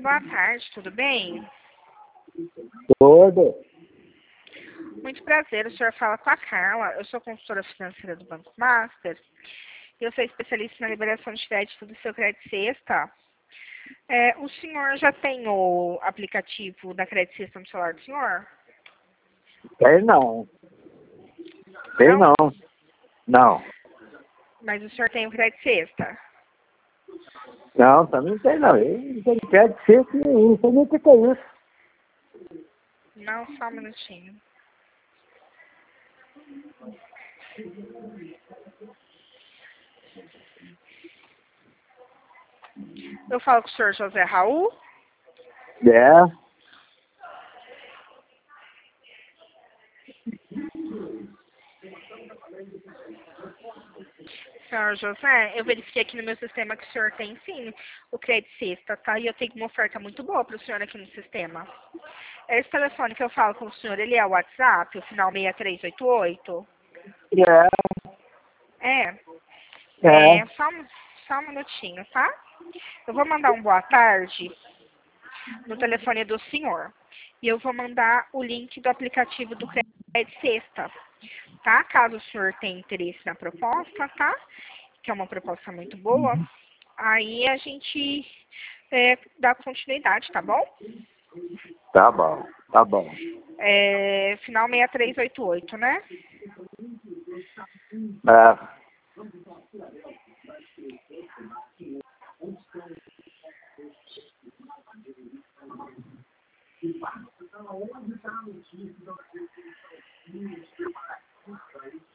boa tarde, tudo bem? Todo. Muito prazer, o senhor fala com a Carla, eu sou consultora financeira do Banco Master e eu sou especialista na liberação de crédito do seu Crédito Sexta. O senhor já tem o aplicativo da Crédito Sexta no celular do senhor? Tem não. Tem não. Não. Mas o senhor tem o Crédito Sexta? Não, também tem não. Eu não tenho crédito fixo nenhum. Não sei nem o que é isso. Não, só um minutinho. Eu falo com o senhor José Raul? É. Senhor José, eu verifiquei aqui no meu sistema que o senhor tem sim o Crédito Sexta, tá? E eu tenho uma oferta muito boa para o senhor aqui no sistema. Esse telefone que eu falo com o senhor, ele é o WhatsApp, o final 6388? É. Só um minutinho, tá? Eu vou mandar um boa tarde no telefone do senhor. E eu vou mandar o link do aplicativo do Crédito Sexta, tá? Caso o senhor tenha interesse na proposta, tá? Que é uma proposta muito boa. Aí a gente dá continuidade, tá bom? Tá bom. Tá bom. Final 6388, né? É.